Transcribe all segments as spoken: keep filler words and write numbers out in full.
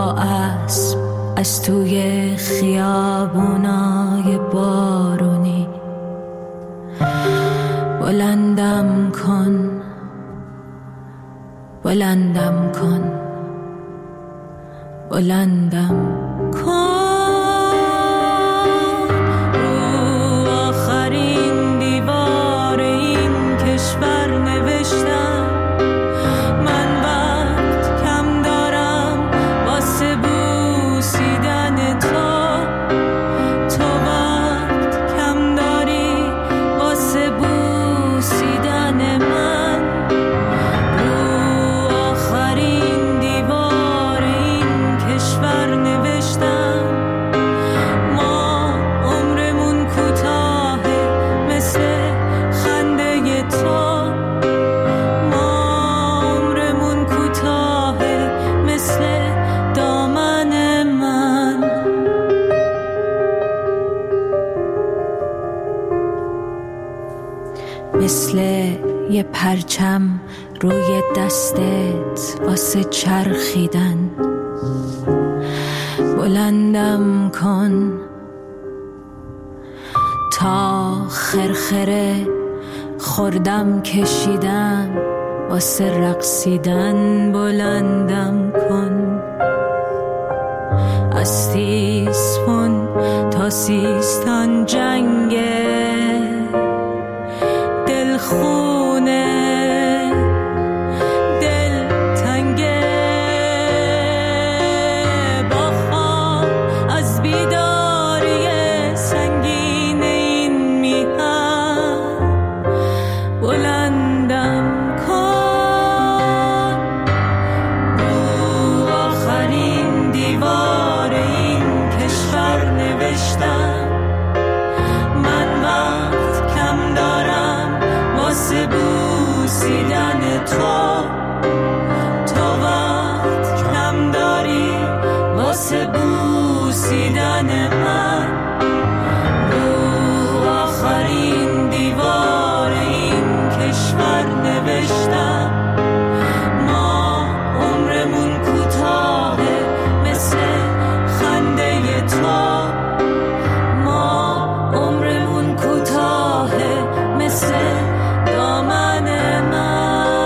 با اسب از توی خیابونای بارونی بلندم کن، بلندم کن، بلندم کن. رو آخرین دیوار این کشور نوشتم من وقت کم دارم واسه بوسیدن تو، تو وقت کم داری واسه بوسیدن من. رو آخرین دیوار این کشور نوشتم ما عمرمون کوتاهه مثل خنده تو، ما عمرمون کوتاهه مثل دامن من. مثل یه پرچم روی دستت واسه چرخیدن بلندم کن تا خرخره خوردم کشیدم واسه رقصیدن بلندم کن. از تیسفون تا سیستان جنگه دل خونه دل تنگه با خواب از بیداری سنگین این میهن بلندم کن. رو آخرین دیوار این کشور نوشتم من وقت کم دارم واسه بوسیدن تو، تو وقت کم داری واسه بوسیدن من. رو آخرین دیوار این کشور نوشتم ما عمرمون کوتاهه مثل خنده تو، ما عمرمون کوتاهه مثل دامن من.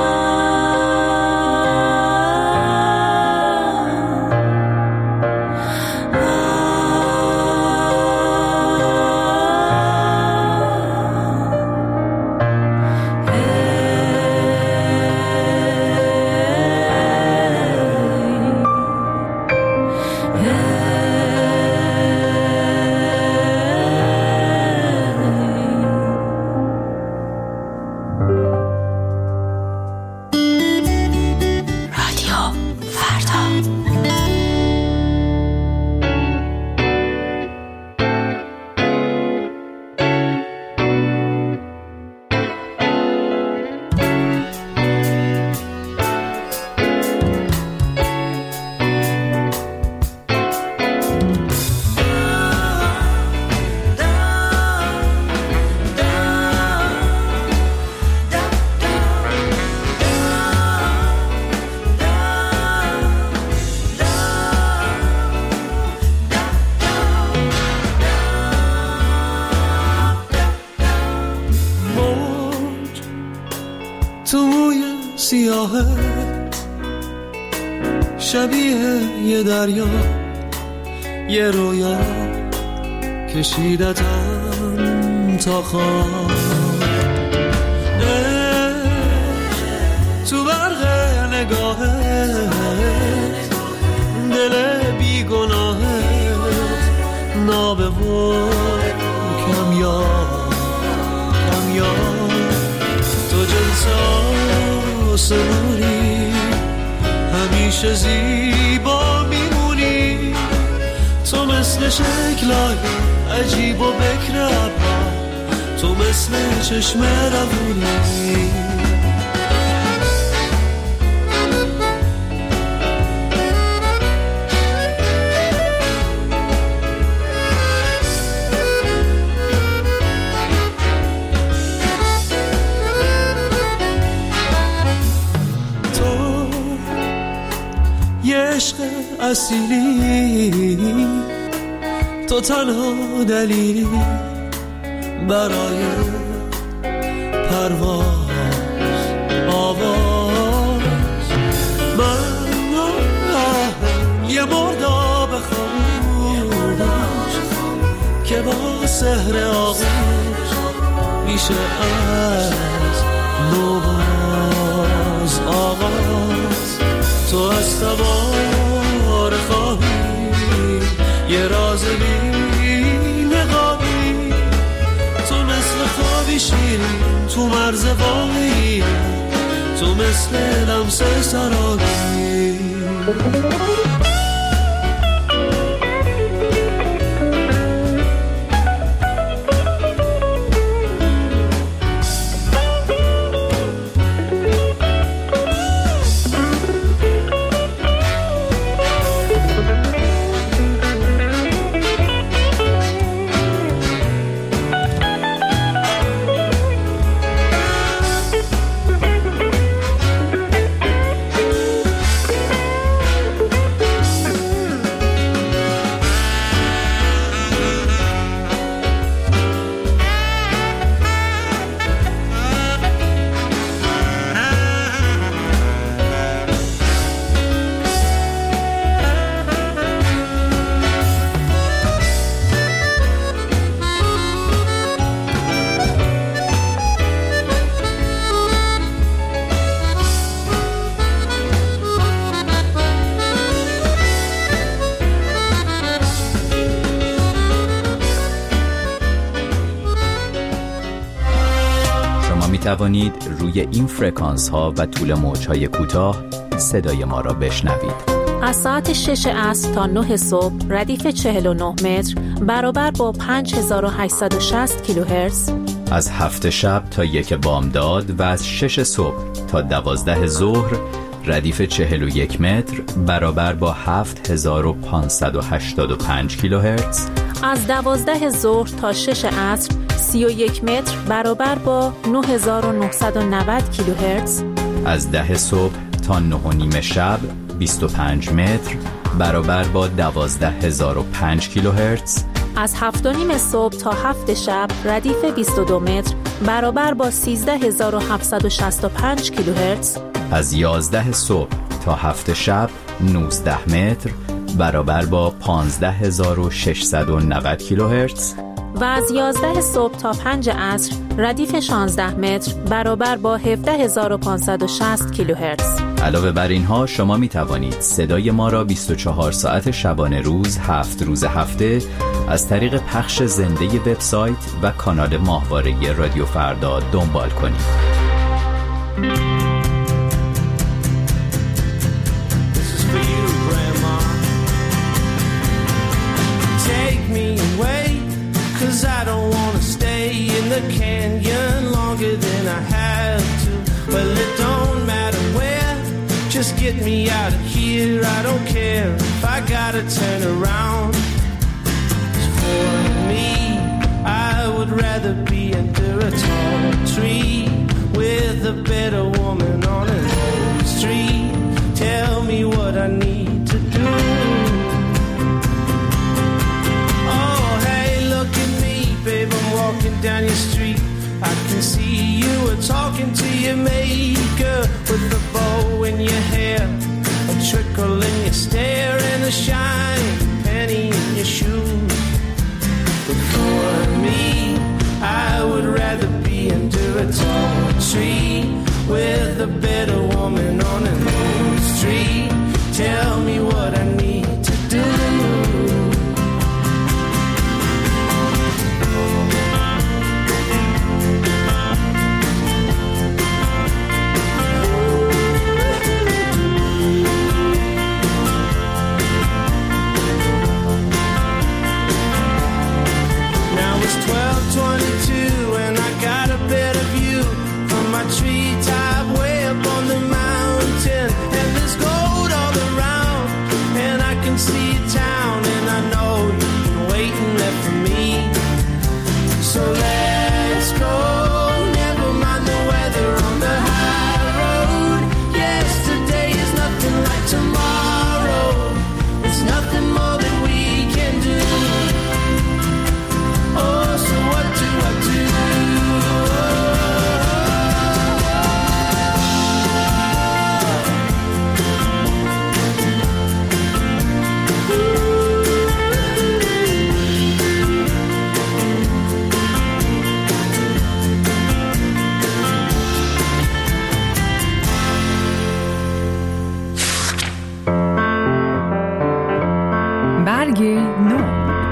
سیاهت شبیه یه دریا، یه رویا کشیدتم تا خواب. تو برق نگاهت دل بیگناهت نابه و کمیاب کمیاب. تو جلسه آسمونی همیشه زیبا میمونی، تو مثل شکلای عجیب و بکر ابرا، تو مثل چشم روونی. اصیلی، تو تنها دلیلی برای پرواز آواز. من یه مرداب خاموش که با سحر آغوش میشه از نوباز آغاز. تو از سوار خواهی یه راز بی نقابی، تو مثل خوابی شیرین تو مرز واقعی، تو مثل لمس سرابی. توانید روی این فرکانس ها و طول موج های کوتاه صدای ما را بشنوید. از ساعت شش عصر تا نه صبح ردیف چهل و نه متر برابر با پنج هزار و هشتصد و شصت کیلوهرتز. از هفت شب تا یک بامداد و از شش صبح تا دوازده ظهر ردیف چهل و یک متر برابر با هفت هزار و پانصد و هشتاد و پنج کیلوهرتز. از دوازده ظهر تا شش عصر سی و یک متر برابر با نه هزار و نهصد و نود کیلوهرتز. از ده صبح تا نه و نیم شب بیست و پنج متر برابر با دوازده هزار و پنج کیلوهرتز. از هفت و نیم صبح تا هفت شب ردیف بیست و دو متر برابر با سیزده هزار و هفتصد و شصت و پنج کیلوهرتز. از یازده صبح تا هفت شب نوزده متر برابر با پانزده هزار و ششصد و نود کیلوهرتز. و از یازده صبح تا پنج عصر ردیف شانزده متر برابر با هفده هزار و پانصد و شصت کیلوهرتز. علاوه بر اینها شما می توانید صدای ما را بیست و چهار ساعت شبانه روز هفت روز هفته از طریق پخش زنده وبسایت و کانال ماهواره رادیو فردا دنبال کنید. I don't want to stay in the canyon longer than I have to. Well, it don't matter where, just get me out of here. I don't care if I gotta turn around. For me, I would rather be under a tall tree with a better woman on an old street. Tell me what I need to do. Babe, I'm walking down your street. I can see you were talking to your maker with a bow in your hair, a trickle in your stare, and a shiny penny in your shoes. But for me, I would rather be under a tall tree with a better woman on an old street. Tell me what I need to do. Treetop way up on the mountain, and there's gold all around, and I can see town, and I know you've been waiting there for me. So let's go, never mind the weather on the high road. Yesterday is nothing like tomorrow. مرگ نو.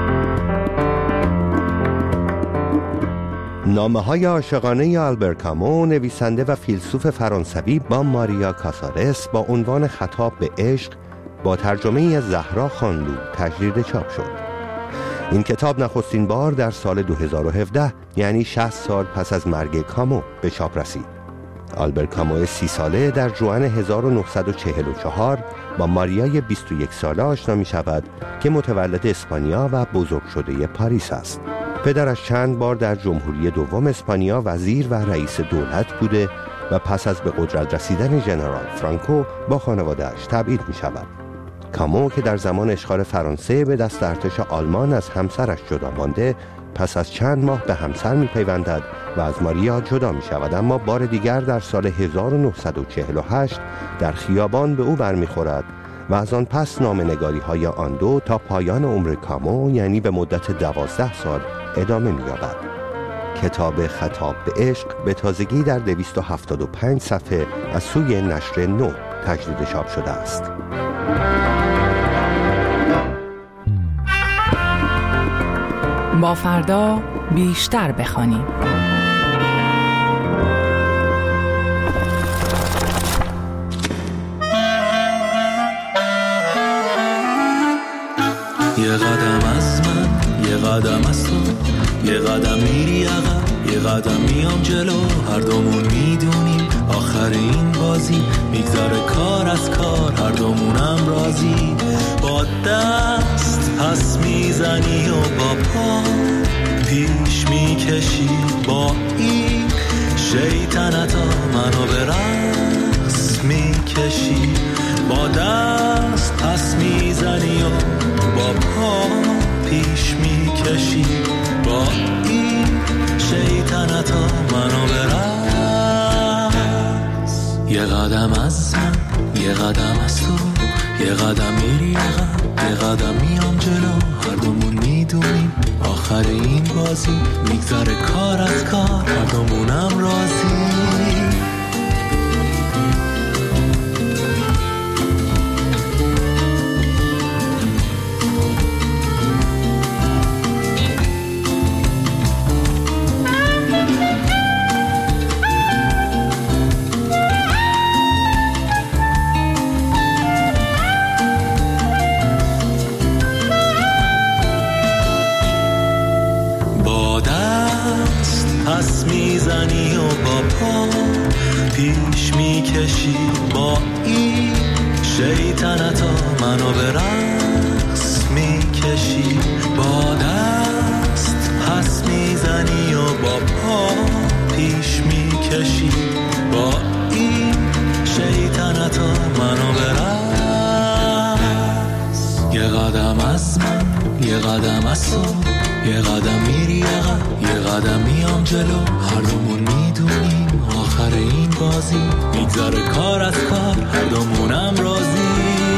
نامه‌های عاشقانه آلبر کامو، نویسنده و فیلسوف فرانسوی با ماریا کاسارس با عنوان خطاب به عشق با ترجمه از زهرا خانلو تجدید چاپ شد. این کتاب نخستین بار در سال دو هزار و هفده، یعنی شصت سال پس از مرگ کامو، به چاپ رسید. آلبر کامو سی ساله در ژوئن هزار و نهصد و چهل و چهار با ماریای بیست و یک ساله آشنا می شود که متولد اسپانیا و بزرگ شده پاریس است. پدرش چند بار در جمهوری دوم اسپانیا وزیر و رئیس دولت بوده و پس از به قدرت رسیدن ژنرال فرانکو با خانواده‌اش تبعید می شود. کامو که در زمان اشغال فرانسه به دست ارتش آلمان از همسرش جدا مانده، پس از چند ماه به همسر می پیوندد و از ماریا جدا می شود، اما بار دیگر در سال هزار و نهصد و چهل و هشت در خیابان به او برمی خورد و از آن پس نامه‌نگاری های آن دو تا پایان عمر کامو، یعنی به مدت دوازده سال، ادامه می یابد. کتاب خطاب به عشق به تازگی در دویست و هفتاد و پنج صفحه از سوی نشر نو تجدید چاپ شده است. با فردا بیشتر بخوانیم. یه قدم از من، یه قدم از تو، یه قدم میری عقب، یه قدم میام جلو، هر دومون میدونیم آخر این بازی میگذره کار از کار، هر دومونم راضی. با دست پس میزنی و با پا پیش میکشی، با این شیطنتا منو به رقص میکشی. با دست پس میزنی و با پا پیش میکشی، با این شیطنتا منو به رقص. یه قدم از من، یه قدم از تو، یه قدم میری عقب، یه قدم میام جلو، هر دومون میدونیم آخر این بازی میگذره کار از کار، هر دومونم راضی. پس میزنی و با پا پیش میکشی، با این شیطنتا منو به رقص میکشی. با دست پس میزنی و با پا پیش میکشی، با این شیطنتا منو به رقص. یه قدم از من، یه قدم از تو، یه قدم میری عقب، یه قدم میام جلو، هر دومون میدونیم آخر این بازی میگذره کار از کار، هر دومونم راضی.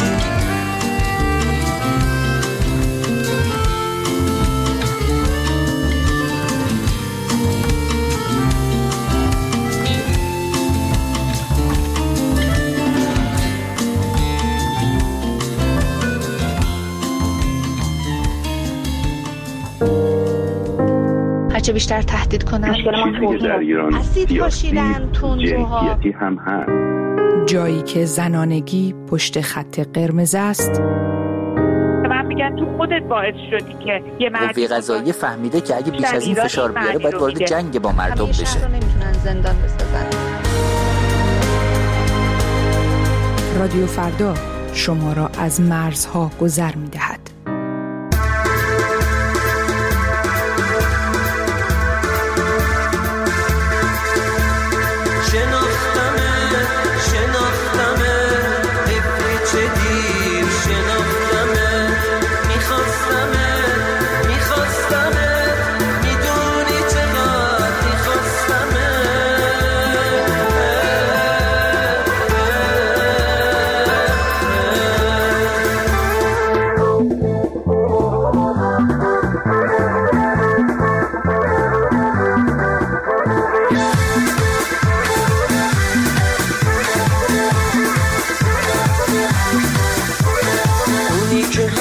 هرچه بیشتر تهدید کنن اسید پاشیدن تندروها هم هست. جایی که زنانگی پشت خط قرمز است. من میگن تو خودت باعث شدی که یه مردی قوه قضاییه فهمیده که اگه بیش از این فشار بیاره باید وارد جنگ با مردم بشه. همیشه نمیتونن زندان بسازن. رادیو فردا شما را از مرزها گذر میدهد.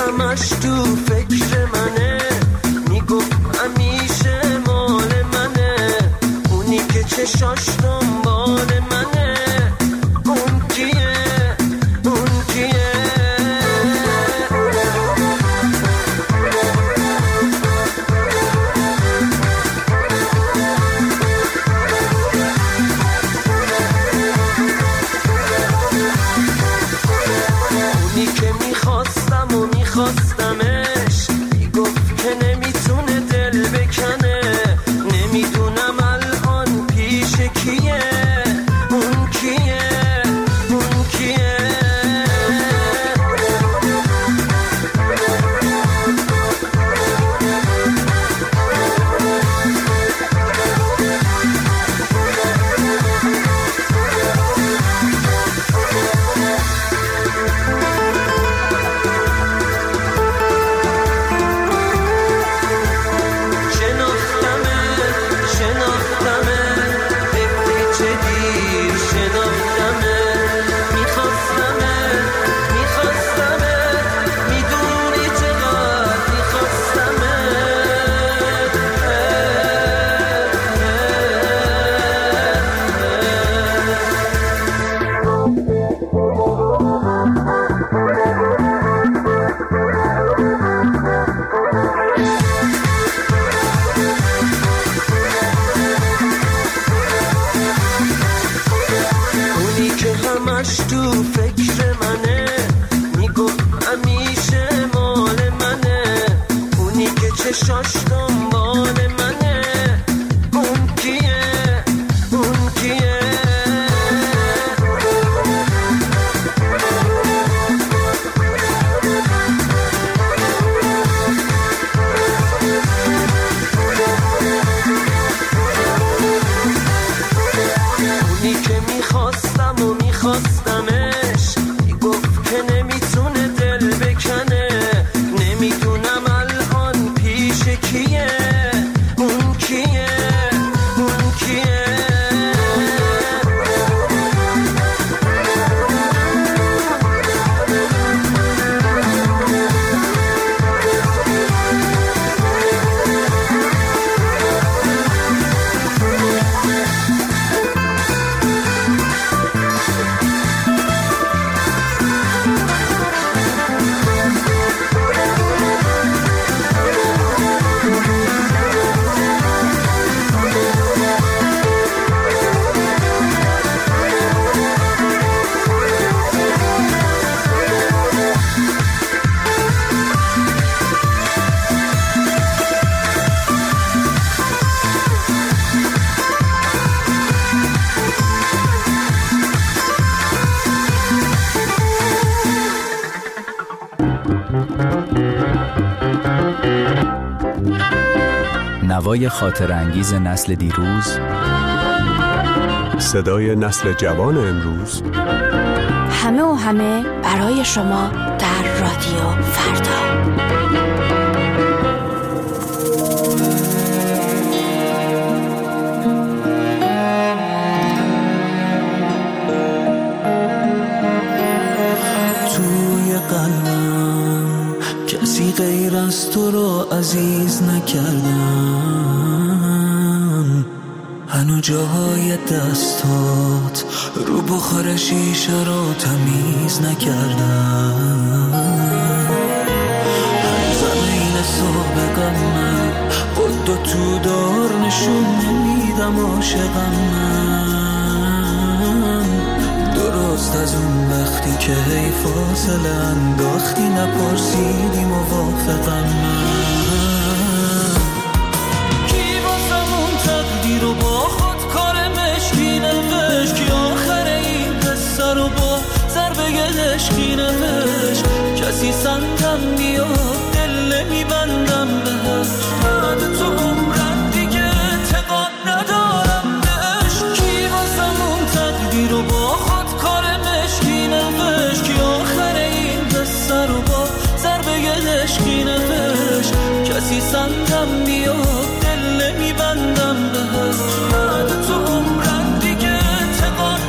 همش تو فکر منه، میگفت همیشه مال منه، اونی که چشاش دنبال منه، اون کیه اون کیه. اونی که میخواستم و میخواستمش، میگفت که نمیتونه دل بکنه، نمیدونم الان پیش کیه، اون کیه اون کیه. همش تو فکر منه، میگفت همیشه مال منه، اونی که چشاش دنبال منه، اون کیه اون کیه. اونی که میخواستم و میخواستمش، میگفت که نمیتونه دل بکنه، نمیدونم الان پیش کیه، اون کیه اون کیه. نوای خاطر انگیز نسل دیروز، صدای نسل جوان امروز، همه و همه برای شما در رادیو فردا. توی قلبم کسی غیر از تو رو عزیز نکردم، هنو جاهای دستات رو بخار شیشه رو تمیز نکردم. هر زمین صبح غمم قد و تو دار نشون نمیدم عاشقم من، درست از اون وقتی که هی فاصله انداختی نپرسیدی موافقم من. کی واسمون تقدیر رو با خود کار مشکی نوشت، کی آخر این قصه رو با ضربه عشقی نوشت، کسی سندم بیاد دل نمیبندم بهش، بعد تو عمرم دیگه اعتقاد ندارم بهش. کی واسمون تقدیر رو با خود کار مشکی نوشت، کی آخر این قصه رو با ضربه عشقی نوشت، کسی سندم بیاد دل نمیبندم بهش، بعد تو عمرم دیگه اعتقاد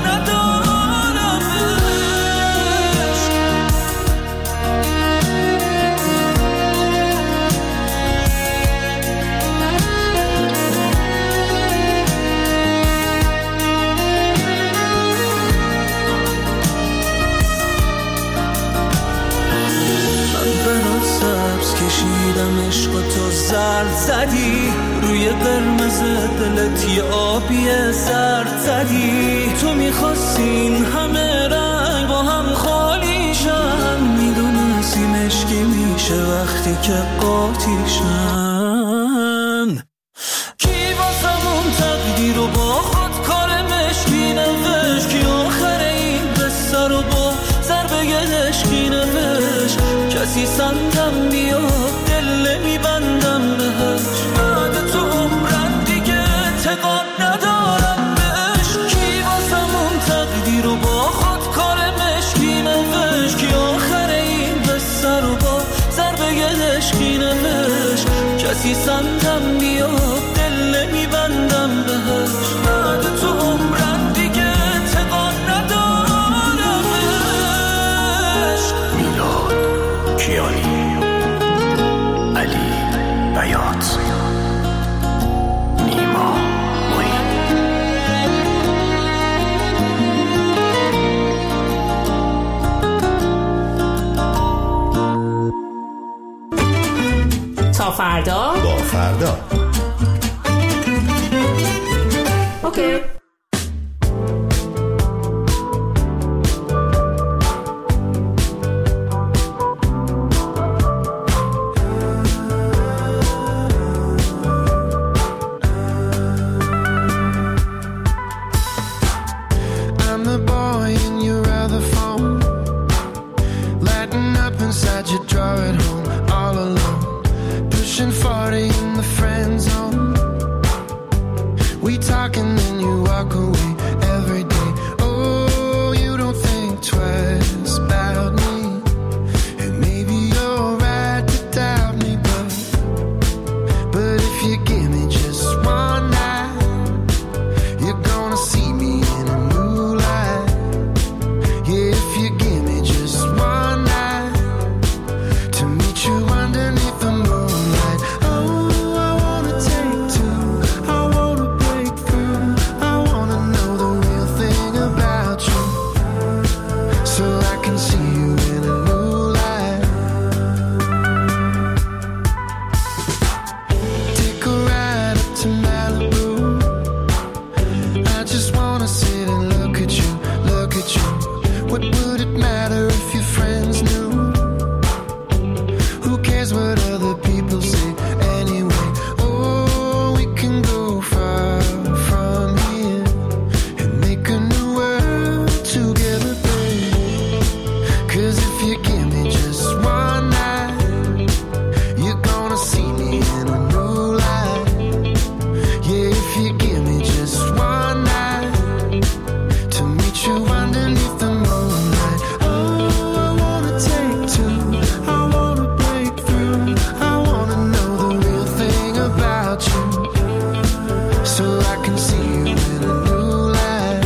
ندارم بهش. شدم عشق تو زرد زدی، روی قرمز دلت یه آبی زرد زدی. تو میخواستی این همه رنگ با هم خالی شن، میدونستی مشکی میشه وقتی که قاطی شن. کی واسمون تقدیر رو با خود کار مشکی نوشت، کی آخر این قصه رو با ضربه عشقی نوشت. کسی سمتم بیاد دل نمیبندم بهش، بعد تو عمرم دیگه اعتقاد ندارم بهش. کی واسمون تقدیر رو با خود کار مشکی نوشت، کی آخر این قصه رو با ضربه عشقی نوشت. کسی سمتم بیاد دل نمیبندم بهش، بعد تو عمرم دیگه اعتقاد ندارم بهش. میلاد کیانی، علی بیات، نیما معین. تا فردا با فردا. اوکی. I'm the boy in your other phone, lighting up inside your drawer at home, all alone, pushing forty in the friend zone. We talk and then you walk away every day. Oh, you don't think twice about me, and maybe you're right to doubt me, but but if you give me just one night, you're gonna see me in a new light. Yeah, if you give me just one night to meet you underneath the moonlight. Oh, I wanna take two, I wanna break through, I wanna know the real thing about you, so I can see you in a new light. Take a ride up to Malibu, I just wanna sit and look at you, look at you. What would it matter if your friends knew? Who cares what other people say anyway? Oh, we can go far from here and make a new world together, babe. 'Cause if you give me just one night, you're gonna see me in a new light. Yeah, if you give me just one night to meet you underneath the moonlight. Oh, I wanna take two, I wanna break through, I wanna know the real thing about you, so I can see you in a new light.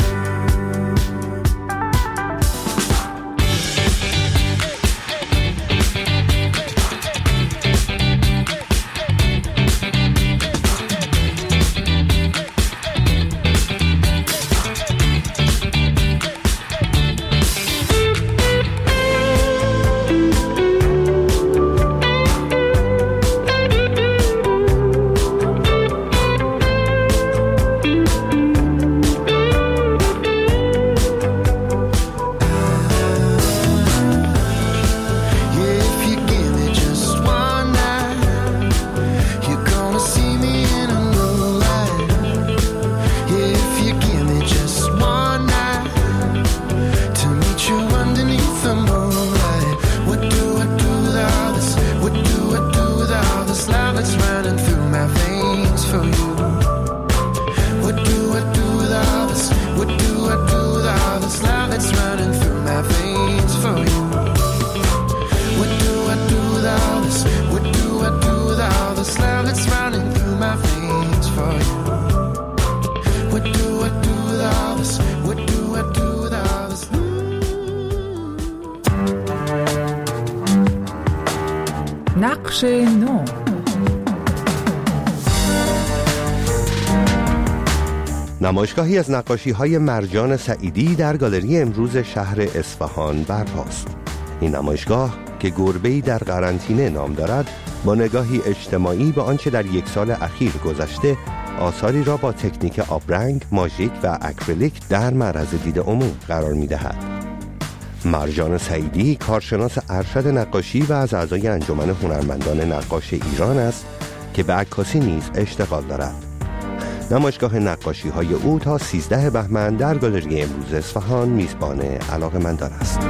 Yeah, if you give me just one night, you're gonna see me in a new light. Yeah, if you give me just one night to meet you underneath the moonlight. What do I do with all this? What do I do with all this love that's running through my veins for you? What do I do with all this? What do I do with all this love that's running through my veins for you? What do I do with all this? What do I do with all this love that's running through my veins for you? What do I do with all this? What do I do with all this? نقش نو. نمایشگاهی از نقاشی‌های مرجان سعیدی در گالری امروز شهر اصفهان برپاست. این نمایشگاه که گربه‌ای در قرنطینه نام دارد با نگاهی اجتماعی به آنچه در یک سال اخیر گذشته آثاری را با تکنیک آبرنگ، ماژیک و اکریلیک در معرض دید عموم قرار می‌دهد. مرجان سعیدی کارشناس ارشد نقاشی و از اعضای انجمن هنرمندان نقاش ایران است که به عکاسی نیز اشتغال دارد. نمایشگاه نقاشی های او تا سیزده بهمن در گالری امروز اصفهان میزبان علاقه‌مندان است.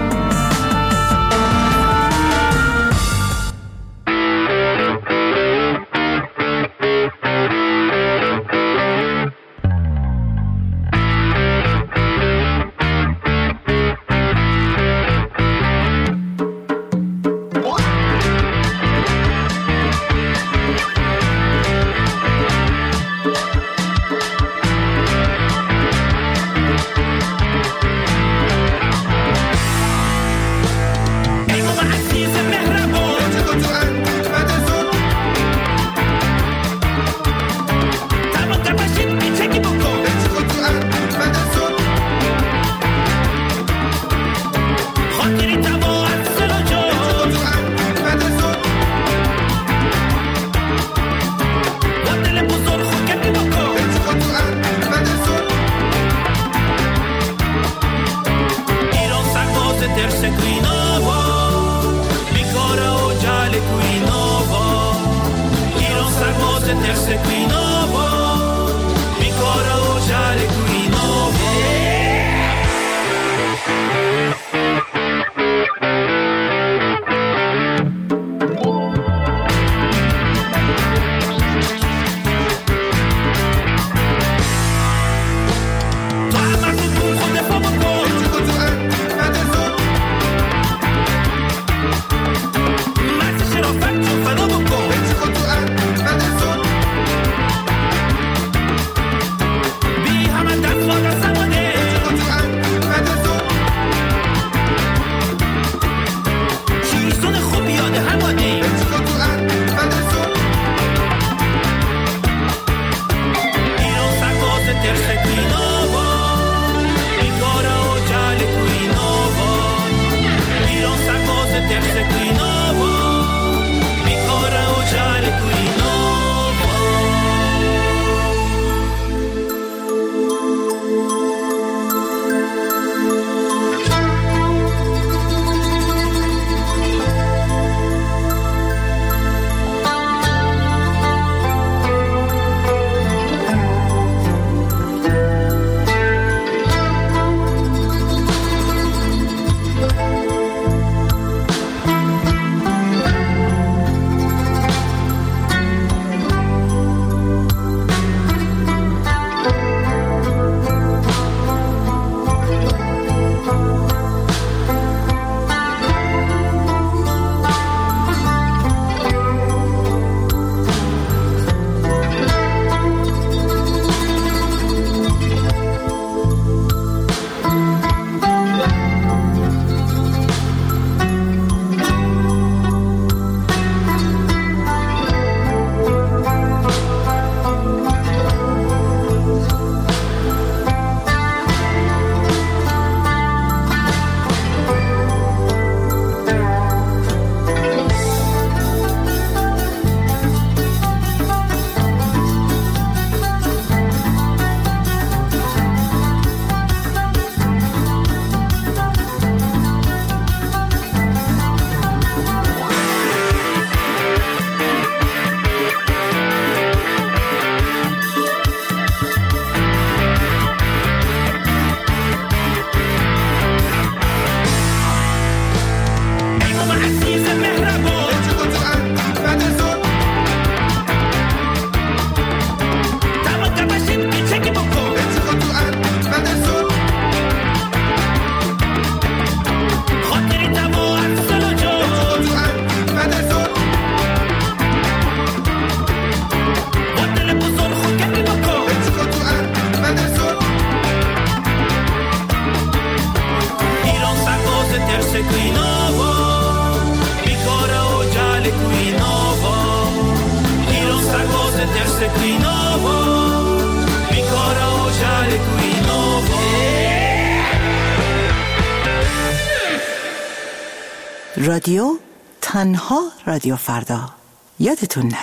رادیو تنها رادیو فردا. یادتون نره.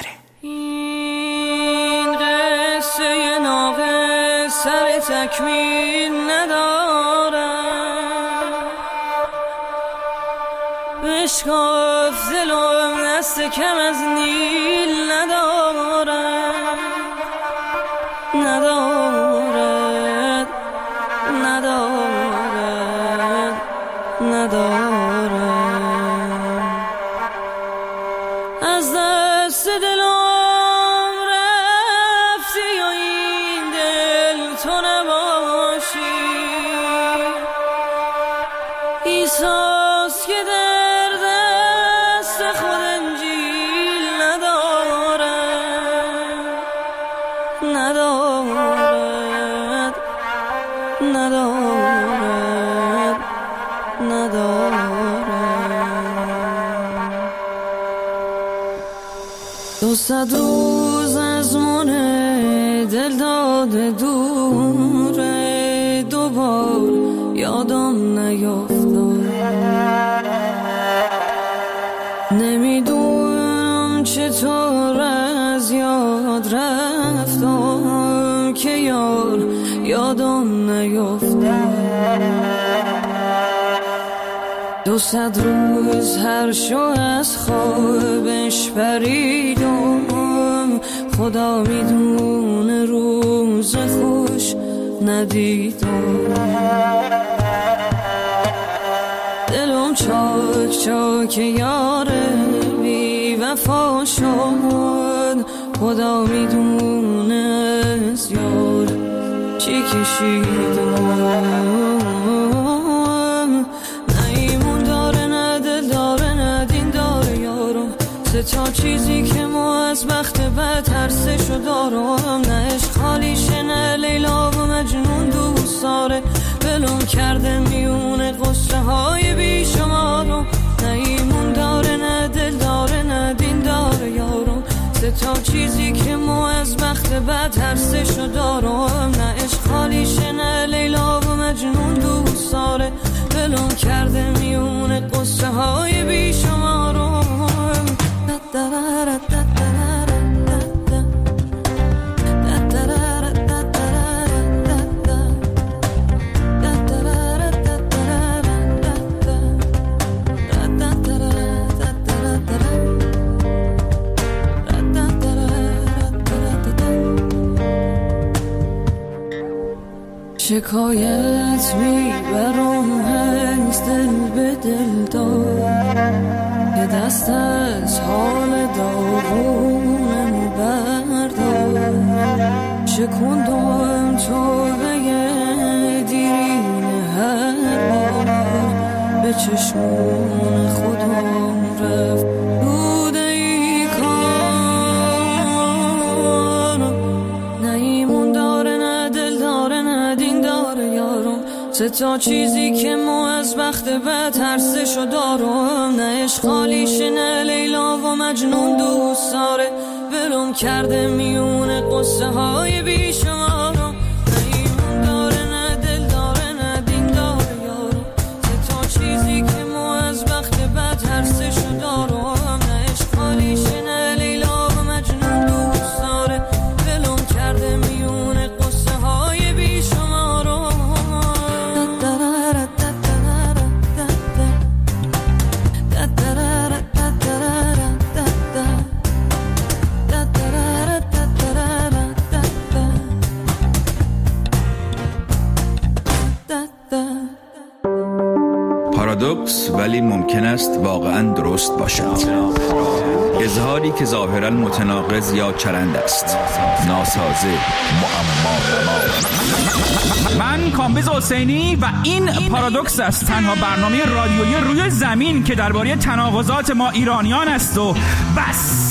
این قصه ناقص سر تکمیل نداره، بشکاف دلم دست کم از نیل نداره، ندارد ندارد ندارد. از دست دلم رفتی و این دل تو نباشی، ایساس که در دست خود انجیل ندارد، ندارد ندارد ندارد. دو صد روز از من دل داده دوره، دوبار یادم نیفتاد، نمیدونم چطور از یاد رفتم که یار یادم نیفتاد. دو صد روز هر شو از خوابش پریدم، خدا میدونه روز خوش ندیدم. دلم چاک چاک یاره بی وفا شد، خدا میدونه از یار چی کشیدم. تا چیزی که ما از بخت بد ترسشو دارم، نه عشق خالیشه نه لیلا و مجنون دوست داره، بلوم کرده میونه قصه های بیشمارم، نه ایمون داره نه دل داره نه دین داره یارم. سه تا چیزی که ما از بخت بد ترسشو دارم، نه عشق خالیشه نه لیلا و مجنون دوست داره، بلوم کرده میونه قصه های بیشمارم. شکایت میبرم از دل به دل دار، که دست از حال داغونم بردار، شکندم تو به دیرین هر بار، به چشمون خودم رفت بوده ای کار، نه ایمون داره نه دل داره نه دین داره یارم. سه تا چیزی که ما از بخت بد ترسشو دارم، نه عشق خالیشه نه لیلا و مجنون دوست داره، ولم کرده میونه قصه های بیشمارم، نه ایمون داره نه دل داره نه دین داره یارم. سه تا چیزی که ما از بخت بد ترسشو دارم، نه عشق خالیشه نه لیلا و مجنون دوست داره، ولم کرده میونه قصه های بیشمارم. پارادوکس ولی ممکن است واقعا درست باشد. اظهاری که ظاهرا متناقض یا چرند است، ناسازه، معما. من کامبیز حسینی و این پارادوکس است، تنها برنامه رادیویی روی زمین که درباره تناقضات ما ایرانیان است و بس.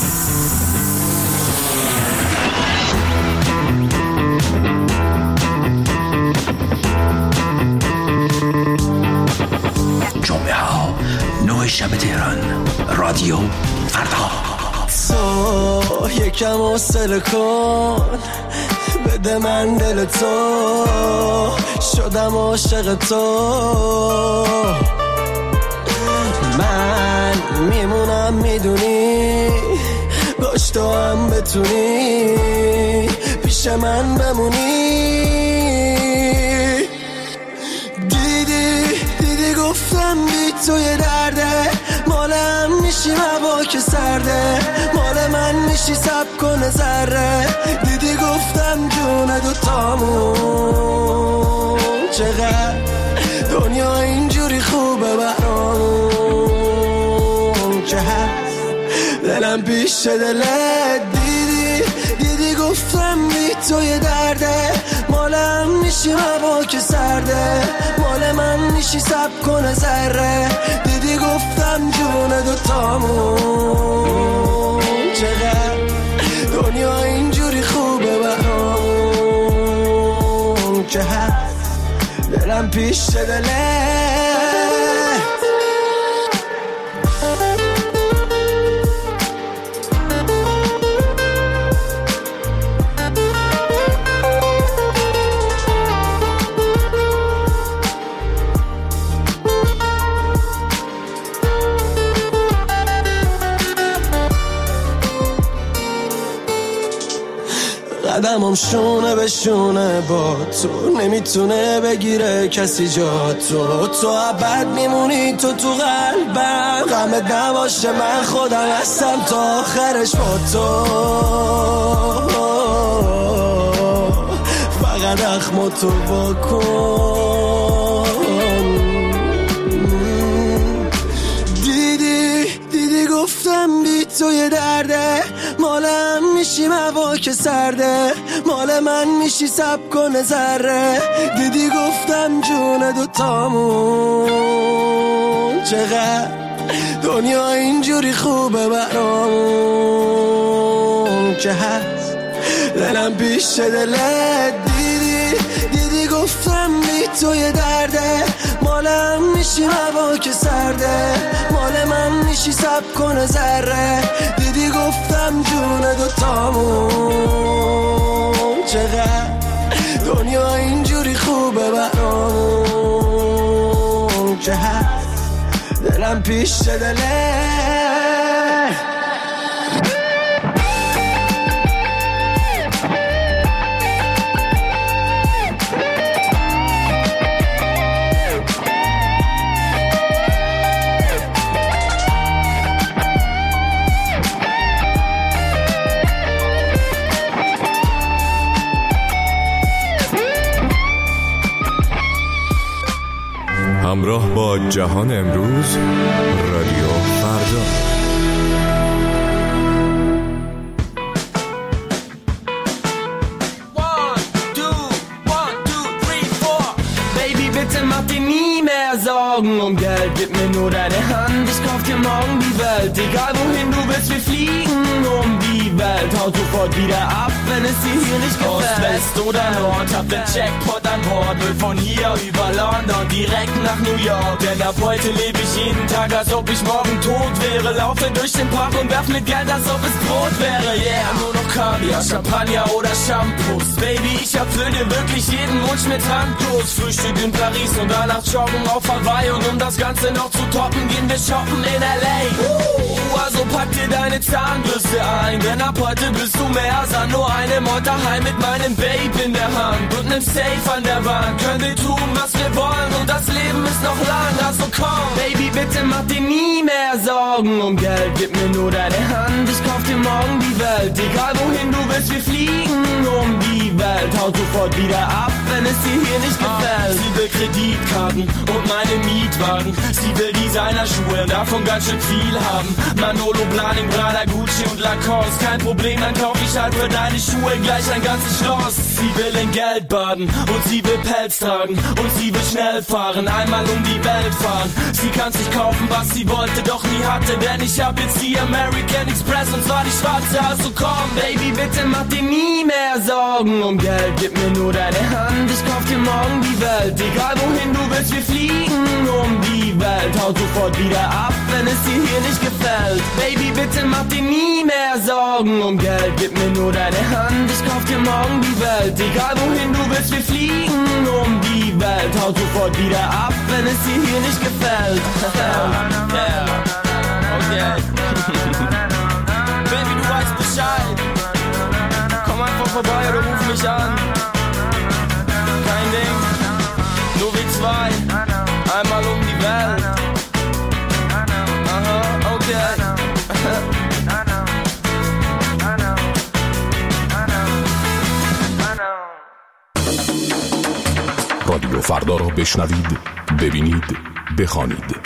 جمعه ها نه شب تهران، رادیو فردا. تو یکم حوصله کن، بده من دل تو، شدم عاشق تو، من میمونم هم میدونی باش تو هم بتونی پیش من بمونی. دیدی دیدی گفتم بی توی درده مالم میشی هوا که سرده مال من میشی سب کنه ذره. دیدی گفتم جون دوتامون چقدر دنیا اینجوری خوبه برام که هست دلم پیش دلت. دیدی دیدی گفتم بی توی درده مالم میشی هوا که سرده مال من میشی سب کنه ذره. دیدی گفتم جون دوتامون چقدر دنیا اینجوری خوبه برام که هست دلم پیش دلت. قدمم شونه به شونه با تو نمیتونه بگیره کسی جا تو. تو ابد میمونی تو تو قلبم غمت نباشه من خودم هستم تا آخرش با تو. فقط اخمو تو بکن. دیدی دیدی گفتم بی توی درده مالم میشی هوا که سرده مال من میشی سب کنه ذره. دیدی گفتم جون دوتامون چقدر دنیا اینجوری خوبه برام که هست دلم پیش دلت. دیدی دیدی گفتم بی توی درده مالم میشی هوا که سرده مال من میشی سب کنه ذره. دیدی گفتم جون دوتامون چقدر دنیا اینجوری خوبه برام که هست دلم پیش دلت. همراه با جهان امروز رادیو فردا. Sorgen um Geld, gib mir nur deine Hand, ich kauf dir morgen die Welt, egal wohin du willst, wir fliegen um die Welt, haut sofort wieder ab, wenn es dir hier nicht gefällt. Ost, West oder Nord, hab den Jackpot an Bord, will von hier über London direkt nach New York, denn ab heute lebe ich jeden Tag, als ob ich morgen tot wäre, laufe durch den Park und werf mit Geld, als ob es Brot wäre, yeah, nur noch Kaviar, Champagner oder Shampoos, Baby, ich erfüll dir wirklich jeden Wunsch mit Handlos, Frühstück in Paris und danach joggen auf Hawaii und um das Ganze noch zu toppen, gehen wir shoppen in L A. Uh, also pack dir deine Zahnbürste ein, denn ab heute bist du mehr als nur eine Mod daheim mit meinem Babe in der Hand und nem Safe an der Wand. Können wir tun, was wir wollen und das Leben ist noch lang, also komm. Baby, bitte mach dir nie mehr Sorgen um Geld, gib mir nur deine Hand, ich kauf dir morgen die Welt, egal wohin du willst, wir fliegen um die Welt, haut sofort wieder ab, wenn es dir hier nicht gefällt. Sie will Kreditkarten und meine Mietwagen, sie will Designerschuhe, davon ganz schön viel haben. Manolo, Blahnik, Prada, Gucci und Lacoste, kein Problem, dann kauf ich halt für deine Schuhe gleich ein ganzes Schloss. Sie will in Geld baden und sie will Pelz tragen und sie will schnell fahren, einmal um die Welt fahren. Sie kann sich kaufen, was sie wollte, doch nie hatte, denn ich hab jetzt die American Express und zwar die schwarze, also komm, Baby, bitte mach dir nie mehr Sorgen um Geld, gib mir nur deine Hand, ich kauf dir morgen die Welt, egal wohin du willst, wir fliegen um die Welt, haut sofort wieder ab, wenn es dir hier nicht gefällt. Baby, bitte mach dir nie mehr Sorgen um Geld, gib mir nur deine Hand, ich kauf dir morgen die Welt, egal wohin du willst, wir fliegen um die Welt, haut sofort wieder ab, wenn es dir hier nicht gefällt. Yeah. Okay. vorbei oder ruf mich an. Kein Ding, nur wir zwei, einmal um die Welt. Aha, okay. رادیو فردا را بشنوید، ببینید، بخوانید.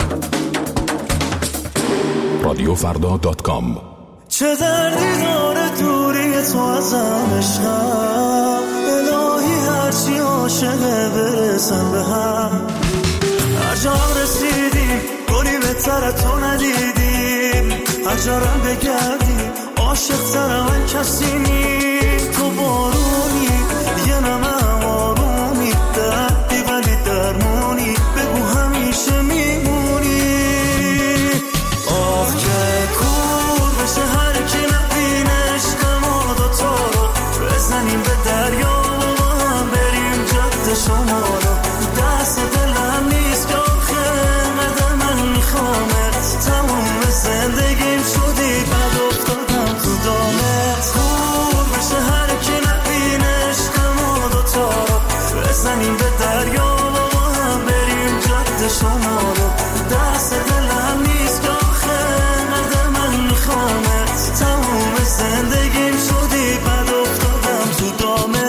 رادیو فردا دات کام. چه دردی داره دوری تو ازم عشقم، الهی هرچی عاشقه برسن به هم. هر جا رسیدیم گلی بهتر تو ندیدیم، هر جارم بگردیم عاشق تر من کسی نی. تو بارونی یه نمه آرومی، دردی ولی درمونی، بگو همیشه میمونی. آخ که کور بشه هر کی نبینه عشق ما دوتا رو، بزنیم به دریا و با هم بریم جد شما رو. دست دلم نیست که آخه قدر من میخوامت، تموم زندگیم شدی بد افتادم تو دامت. کور بشه هر کی نبینه عشق ما دوتا رو، بزنیم به دریا و با هم بریم جد شما رو. دست دلم نیست که آخه قدر من میخوامت، تموم زندگیم شدی بد افتادم تو دامت.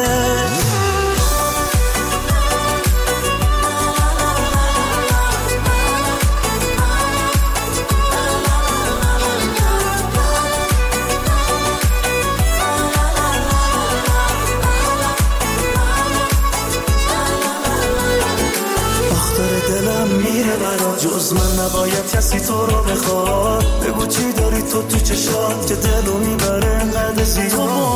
دلم میره برا، جز من نباید کسی تو رو بخواد. بگو چی داری تو تو چشات که دلو میبره انقدر زیاد.